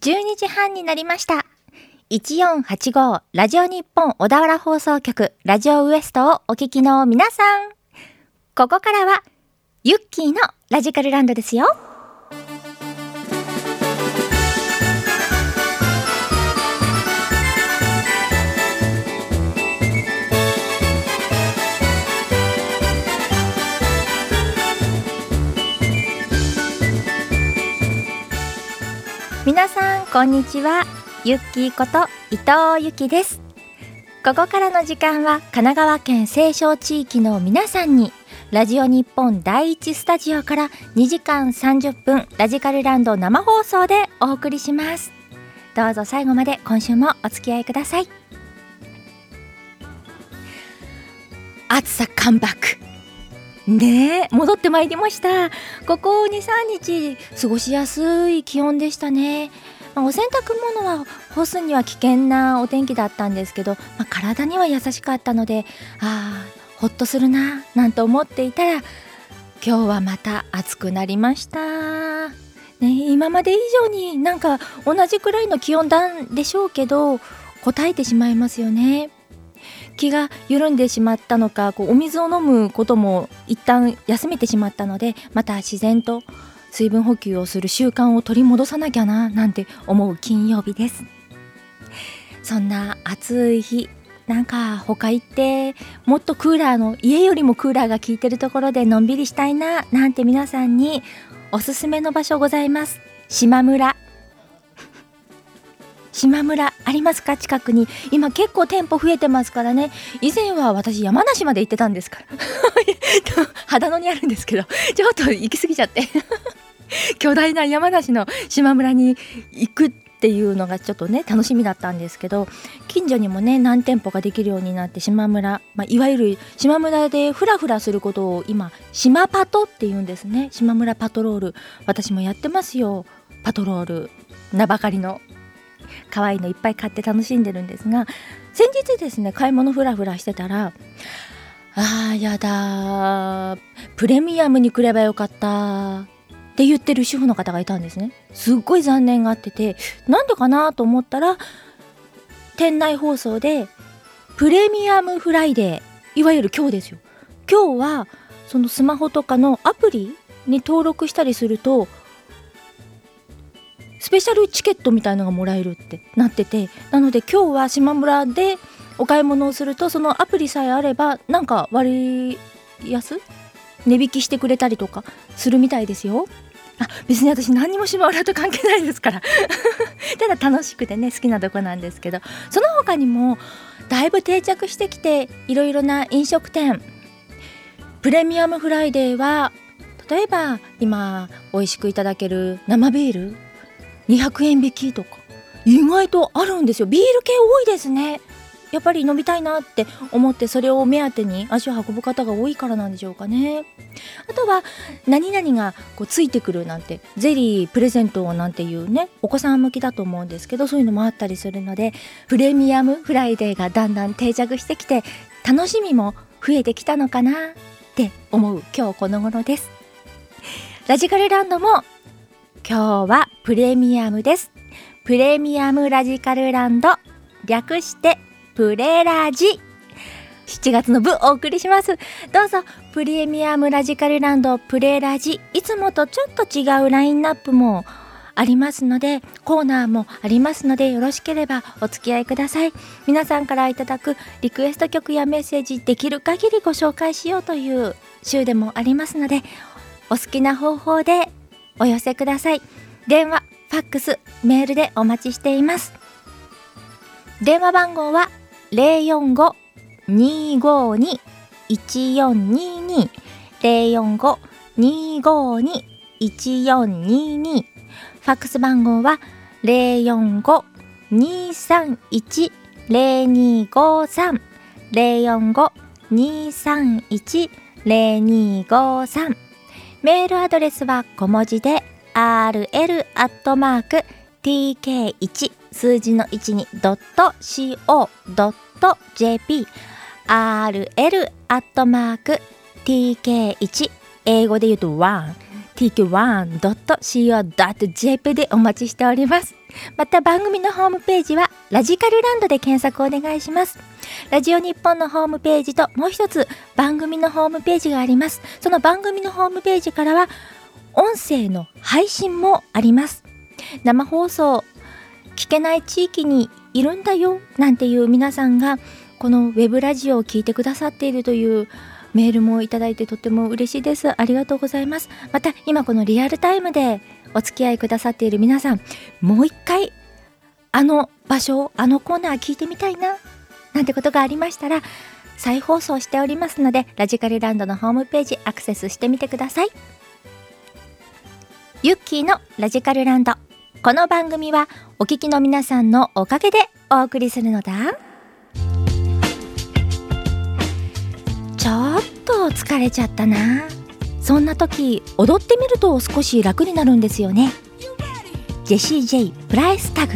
12時半になりました。1485ラジオ日本小田原放送局ラジオウエストをお聞きの皆さん、ここからはユッキーのラジカルランドですよ。皆さんこんにちは。ユッキーこと伊藤由紀です。ここからの時間は神奈川県西湘地域の皆さんにラジオ日本第一スタジオから2時間30分ラジカルランド生放送でお送りします。どうぞ最後まで今週もお付き合いください。暑さカムバックねえ、戻ってまいりました。ここ 2,3 日過ごしやすい気温でしたね。お洗濯物は干すには危険なお天気だったんですけど、体には優しかったのでほっとするななんて思っていたら、今日はまた暑くなりました、ね、今まで以上になんか同じくらいの気温なんでしょうけど、こたえてしまいますよね。気が緩んでしまったのか、お水を飲むことも一旦休めてしまったので、また自然と水分補給をする習慣を取り戻さなきゃななんて思う金曜日です。そんな暑い日、なんか他行ってもっと家よりもクーラーが効いてるところでのんびりしたいななんて皆さんにおすすめの場所ございます。島村ありますか？近くに。今結構店舗増えてますからね。以前は私山梨まで行ってたんですから秦野にあるんですけど、ちょっと行き過ぎちゃって巨大な山梨の島村に行くっていうのがちょっとね楽しみだったんですけど、近所にもね何店舗かできるようになって島村、いわゆる島村でフラフラすることを今島パトって言うんですね。島村パトロール、私もやってますよ。パトロール名ばかりの可愛いのいっぱい買って楽しんでるんですが、先日ですね買い物フラフラしてたら、やだプレミアムに来ればよかったって言ってる主婦の方がいたんですね。すっごい残念がってて、なんでかなと思ったら、店内放送でプレミアムフライデー、いわゆる今日ですよ。今日はそのスマホとかのアプリに登録したりするとスペシャルチケットみたいのがもらえるってなってて、なので今日は島村でお買い物をすると、そのアプリさえあればなんか割安値引きしてくれたりとかするみたいですよ。別に私何にも島村と関係ないですからただ楽しくてね好きなとこなんですけど、その他にもだいぶ定着してきて、いろいろな飲食店プレミアムフライデーは、例えば今美味しくいただける生ビール200円引きとか意外とあるんですよ。ビール系多いですね。やっぱり飲みたいなって思ってそれを目当てに足を運ぶ方が多いからなんでしょうかね。あとは何々がついてくるなんて、ゼリープレゼントなんていうね、お子さん向きだと思うんですけど、そういうのもあったりするので、プレミアムフライデーがだんだん定着してきて、楽しみも増えてきたのかなって思う今日この頃です。ラジカルランドも今日はプレミアムです。プレミアムラジカルランド、略してプレラジ。7月の部お送りします。どうぞプレミアムラジカルランドプレラジ、いつもとちょっと違うラインナップもありますので、コーナーもありますので、よろしければお付き合いください。皆さんからいただくリクエスト曲やメッセージ、できる限りご紹介しようという週でもありますので、お好きな方法でお寄せください。電話、ファックス、メールでお待ちしています。電話番号は 045-252-1422 045-252-1422。ファックス番号は 045-231-0253 045-231-0253。メールアドレスは小文字で rl@tk1 数字の 12.co.jp rl@tk1 英語で言うと 1tk1.co.jp でお待ちしております。 また番組のホームページはラジカルランドで検索お願いします。ラジオ日本のホームページともう一つ番組のホームページがあります。その番組のホームページからは音声の配信もあります。生放送聞けない地域にいるんだよなんていう皆さんがこのウェブラジオを聞いてくださっているというメールもいただいてとても嬉しいです。ありがとうございます。また今このリアルタイムでお付き合いくださっている皆さん、もう一回あの場所あのコーナー聞いてみたいななんてことがありましたら再放送しておりますので、ラジカルランドのホームページアクセスしてみてください。ユッキーのラジカルランド、この番組はお聞きの皆さんのおかげでお送りするのだ。ちょっと疲れちゃったな。そんな時踊ってみると少し楽になるんですよね。ジェシー・ジェイプライスタグ。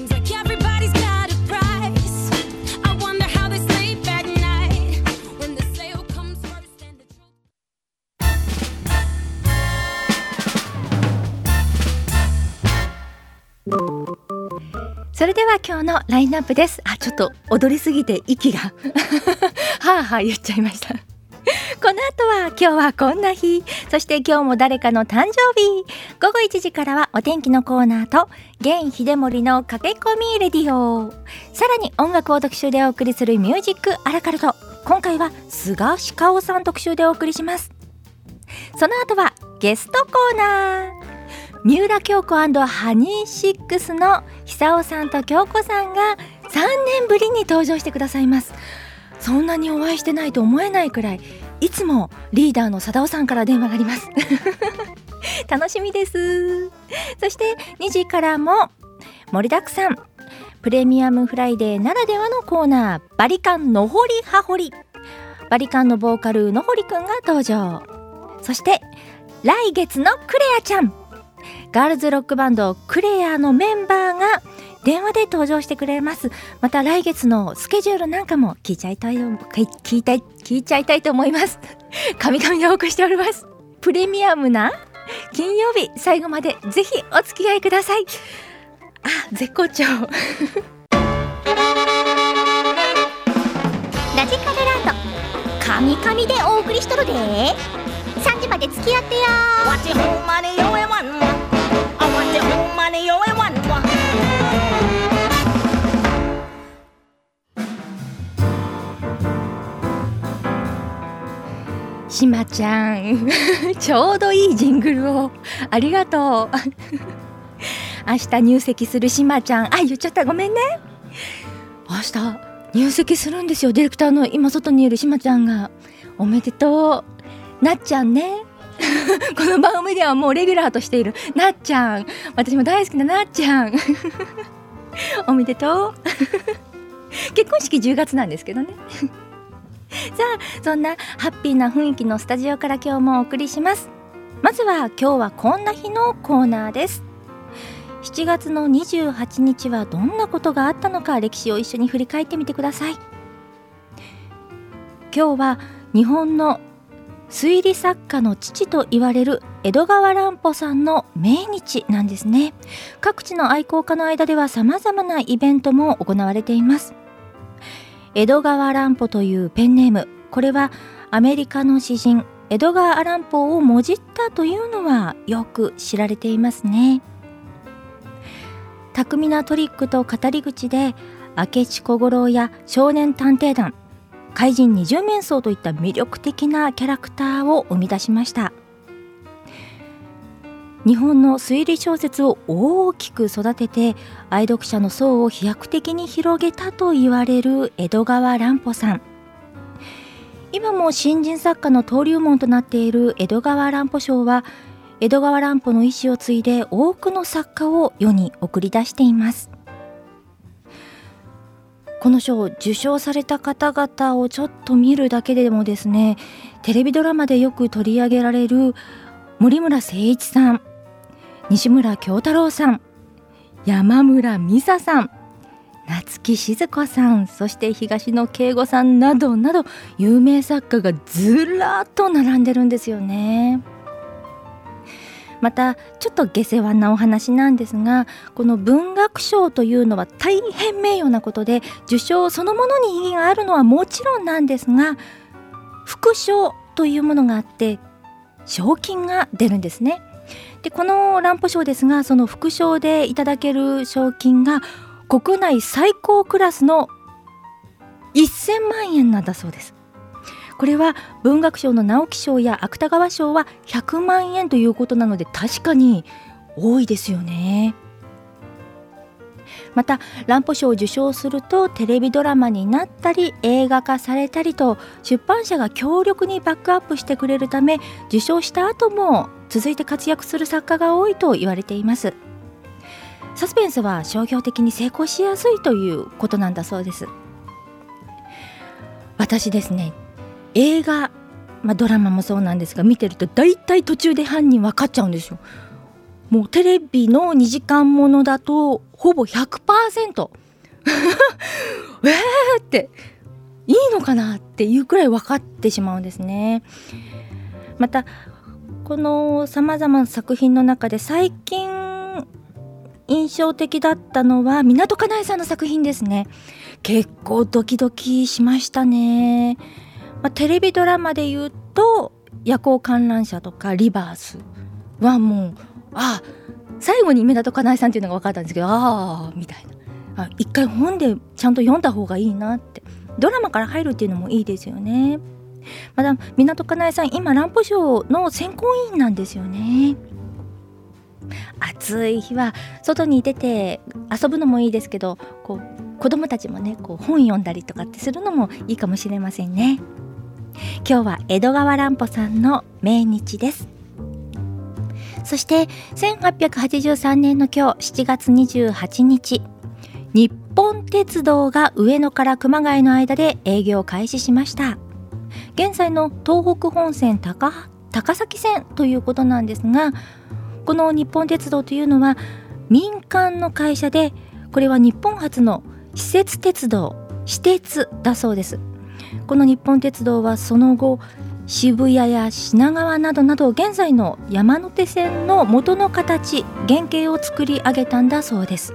それでは今日のラインナップです。ちょっと踊りすぎて息がはぁはぁ言っちゃいましたこの後は今日はこんな日、そして今日も誰かの誕生日。午後1時からはお天気のコーナーと源秀森の駆け込みレディオ、さらに音楽を特集でお送りするミュージックアラカルト。今回は菅氏香さん特集でお送りします。その後はゲストコーナー、三浦京子&ハニーシックスの久尾さんと京子さんが3年ぶりに登場してくださいます。そんなにお会いしてないと思えないくらい、いつもリーダーの貞夫さんから電話があります楽しみです。そして2時からも盛りだくさん、プレミアムフライデーならではのコーナー、バリカンのほりはほり。バリカンのボーカルのほりくんが登場。そして来月のクレアちゃん、ガールズロックバンドクレアのメンバーが電話で登場してくれます。また来月のスケジュールなんかも聞いちゃいたいと思います神々でお送りしております。プレミアムな金曜日、最後までぜひお付き合いください。絶好調ラジカルランド、神々でお送りしとるで。3時まで付き合ってや。わちほんまによえわんわ、わちほんまによえわんわ。しまちゃんちょうどいいジングルをありがとう明日入籍するしまちゃん、言っちゃった、ごめんね。明日入籍するんですよ、ディレクターの今外にいるしまちゃんが。おめでとうなっちゃんねこの番組ではもうレギュラーとしているなっちゃん、私も大好きななっちゃんおめでとう結婚式10月なんですけどねさあ、そんなハッピーな雰囲気のスタジオから今日もお送りします。まずは今日はこんな日のコーナーです。7月の28日はどんなことがあったのか、歴史を一緒に振り返ってみてください。今日は日本の推理作家の父と言われる江戸川乱歩さんの命日なんですね。各地の愛好家の間では様々なイベントも行われています。江戸川乱歩というペンネーム、これはアメリカの詩人江戸川乱歩をもじったというのはよく知られていますね。巧みなトリックと語り口で明智小五郎や少年探偵団、怪人二十面相といった魅力的なキャラクターを生み出しました。日本の推理小説を大きく育てて愛読者の層を飛躍的に広げたと言われる江戸川乱歩さん。今も新人作家の登竜門となっている江戸川乱歩賞は、江戸川乱歩の遺志を継いで多くの作家を世に送り出しています。この賞を受賞された方々をちょっと見るだけでもですね、テレビドラマでよく取り上げられる森村誠一さん、西村京太郎さん、山村美沙さん、夏木静子さん、そして東野圭吾さんなどなど有名作家がずらっと並んでるんですよね。 またちょっと下世話なお話なんですが、この文学賞というのは大変名誉なことで、受賞そのものに意義があるのはもちろんなんですが、副賞というものがあって賞金が出るんですね。でこの乱歩賞ですが、その副賞でいただける賞金が国内最高クラスの1000万円なんだそうです。これは文学賞の直木賞や芥川賞は100万円ということなので、確かに多いですよね。また乱歩賞を受賞するとテレビドラマになったり映画化されたりと、出版社が強力にバックアップしてくれるため、受賞した後も続いて活躍する作家が多いと言われています。サスペンスは商業的に成功しやすいということなんだそうです。私ですね、映画、ドラマもそうなんですが、見てるとだいたい途中で犯人分かっちゃうんですよ。もうテレビの2時間ものだとほぼ 100% っていいのかなっていうくらい分かってしまうんですね。またこのさまざまな作品の中で最近印象的だったのは湊かなえさんの作品ですね。結構ドキドキしましたね。テレビドラマで言うと夜行観覧車とかリバースはもう最後に湊かなえさんっていうのが分かったんですけど、みたいな、一回本でちゃんと読んだ方がいいなって。ドラマから入るっていうのもいいですよね。まだ湊かなえさん今乱歩賞の選考委員なんですよね。暑い日は外に出て遊ぶのもいいですけど、子供たちもね本読んだりとかってするのもいいかもしれませんね。今日は江戸川乱歩さんの命日です。そして1883年の今日7月28日、日本鉄道が上野から熊谷の間で営業を開始しました。現在の東北本線高崎線ということなんですが、この日本鉄道というのは民間の会社で、これは日本初の私設鉄道、私鉄だそうです。この日本鉄道はその後渋谷や品川などなど現在の山手線の元の形、原型を作り上げたんだそうです。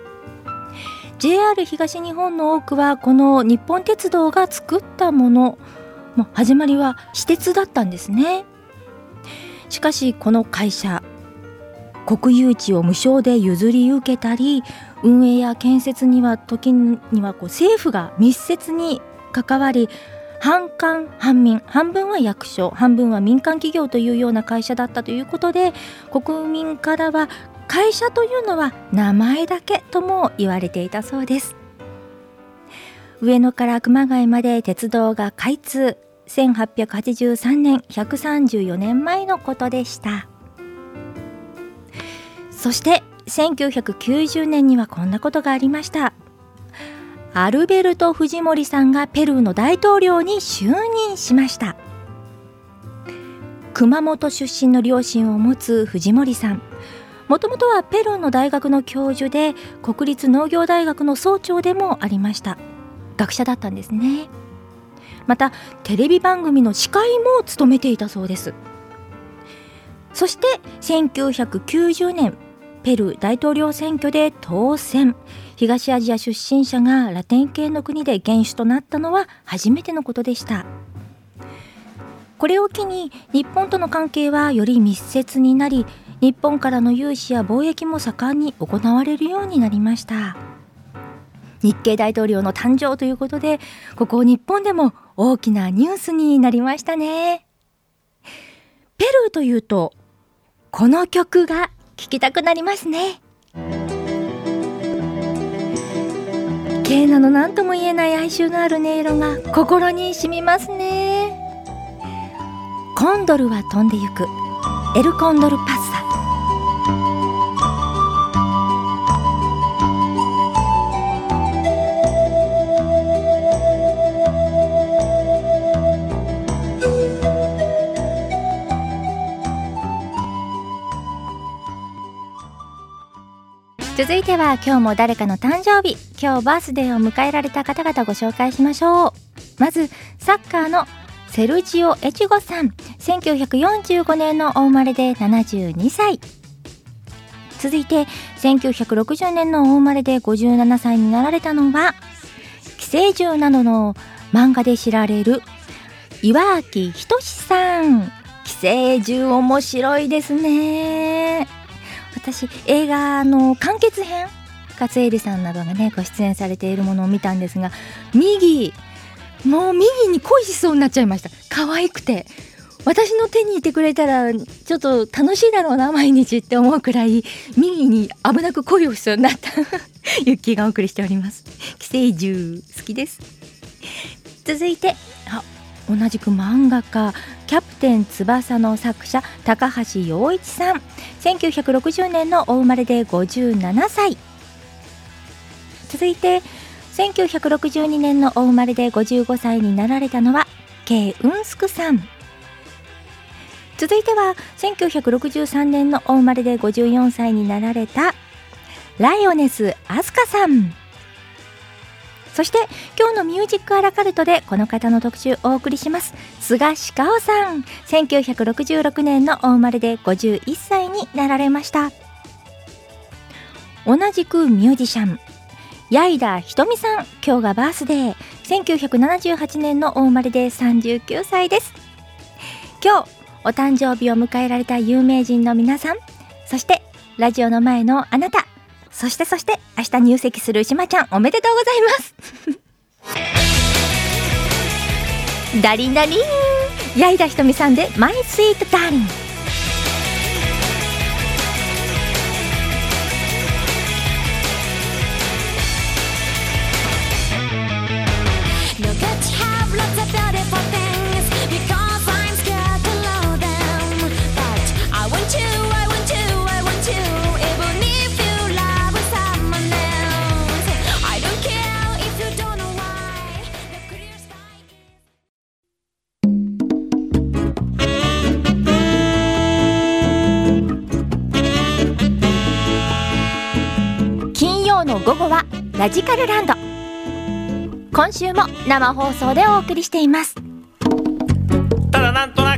JR 東日本の多くはこの日本鉄道が作ったもの、始まりは私鉄だったんですね。しかしこの会社、国有地を無償で譲り受けたり、運営や建設には時には政府が密接に関わり、半官半民、半分は役所、半分は民間企業というような会社だったということで、国民からは会社というのは名前だけとも言われていたそうです。上野から熊谷まで鉄道が開通、1883年134年前のことでした。そして1990年にはこんなことがありました。アルベルト・フジモリさんがペルーの大統領に就任しました。熊本出身の両親を持つフジモリさん、もともとはペルーの大学の教授で、国立農業大学の総長でもありました。学者だったんですね。またテレビ番組の司会も務めていたそうです。そして1990年ペルー大統領選挙で当選。東アジア出身者がラテン系の国で元首となったのは初めてのことでした。これを機に日本との関係はより密接になり、日本からの融資や貿易も盛んに行われるようになりました。日系大統領の誕生ということで、ここ日本でも大きなニュースになりましたね。ペルーというとこの曲が聴きたくなりますね。ケーナの何とも言えない哀愁のある音色が心に染みますね。コンドルは飛んでゆく、エルコンドルパッサ。続いては今日も誰かの誕生日、今日バースデーを迎えられた方々ご紹介しましょう。まずサッカーのセルジオ・エチゴさん、1945年のお生まれで72歳。続いて1960年のお生まれで57歳になられたのは、寄生獣などの漫画で知られる岩脇仁さん。寄生獣面白いですね。私映画の完結編、勝恵里さんなどがねご出演されているものを見たんですが、もう右に恋しそうになっちゃいました。可愛くて、私の手にいてくれたらちょっと楽しいだろうな毎日って思うくらい右に危なく恋をしそうになったユッキーがお送りしております。寄生獣好きです。続いて同じく漫画家キャプテン翼の作者高橋陽一さん、1960年のお生まれで57歳。続いて1962年のお生まれで55歳になられたのはケイ・ウンスクさん。続いては1963年のお生まれで54歳になられたライオネス・アスカさん。そして今日のミュージックアラカルトでこの方の特集をお送りします。菅氏香さん、1966年のお生まれで51歳になられました。同じくミュージシャン矢井田ひとみさん、今日がバースデー、1978年のお生まれで39歳です。今日お誕生日を迎えられた有名人の皆さん、そしてラジオの前のあなた、そして明日入籍するしまちゃん、おめでとうございますダリンダリン、矢井田ひとみさんでマイスイートダーリン。午後はラジカルランド。今週も生放送でお送りしています。 ただなんとなく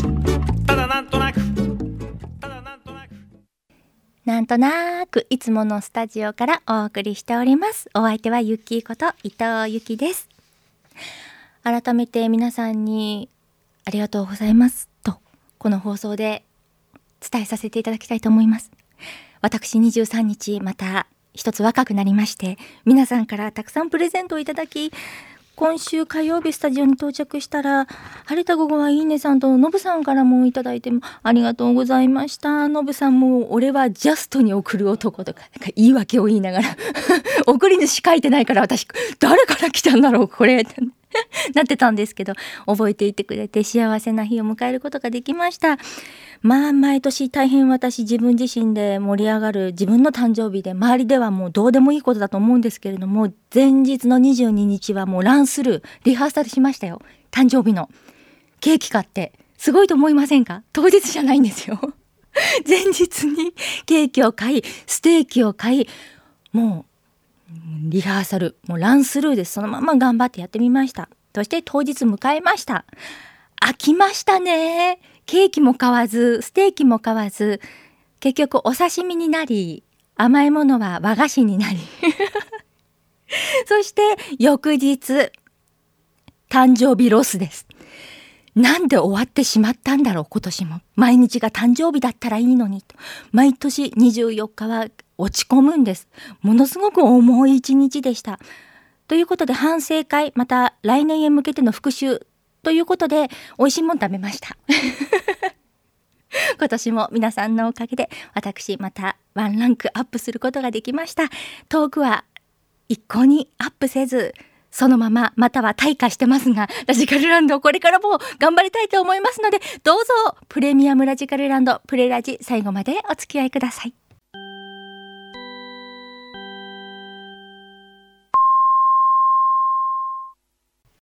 なんとなくいつものスタジオからお送りしております。お相手はゆきこと伊藤ゆきです。改めて皆さんにありがとうございますとこの放送で伝えさせていただきたいと思います。私23日また一つ若くなりまして、皆さんからたくさんプレゼントをいただき、今週火曜日スタジオに到着したら、晴れた午後はいいねさんとノブさんからもいただいてもありがとうございました。ノブさんも俺はジャストに送る男とか言い訳を言いながら送り主書いてないから私誰から来たんだろうこれってなってたんですけど、覚えていてくれて幸せな日を迎えることができました。毎年大変私自分自身で盛り上がる自分の誕生日で、周りではもうどうでもいいことだと思うんですけれども、前日の22日はもうランスルーリハーサルしましたよ。誕生日のケーキ買って、すごいと思いませんか？当日じゃないんですよ前日にケーキを買い、ステーキを買い、もうリハーサル、もうランスルーです。そのまま頑張ってやってみました。そして当日迎えました。飽きましたね。ケーキも買わず、ステーキも買わず、結局お刺身になり、甘いものは和菓子になりそして翌日誕生日ロスです。なんで終わってしまったんだろう今年も。毎日が誕生日だったらいいのにと。毎年24日は落ち込むんです。ものすごく重い一日でした。ということで反省会、また来年へ向けての復習ということで美味しいもん食べました今年も皆さんのおかげで私またワンランクアップすることができました。トークは一向にアップせずそのまままたは退化してますが、ラジカルランドこれからも頑張りたいと思いますので、どうぞプレミアムラジカルランドプレラジ最後までお付き合いください。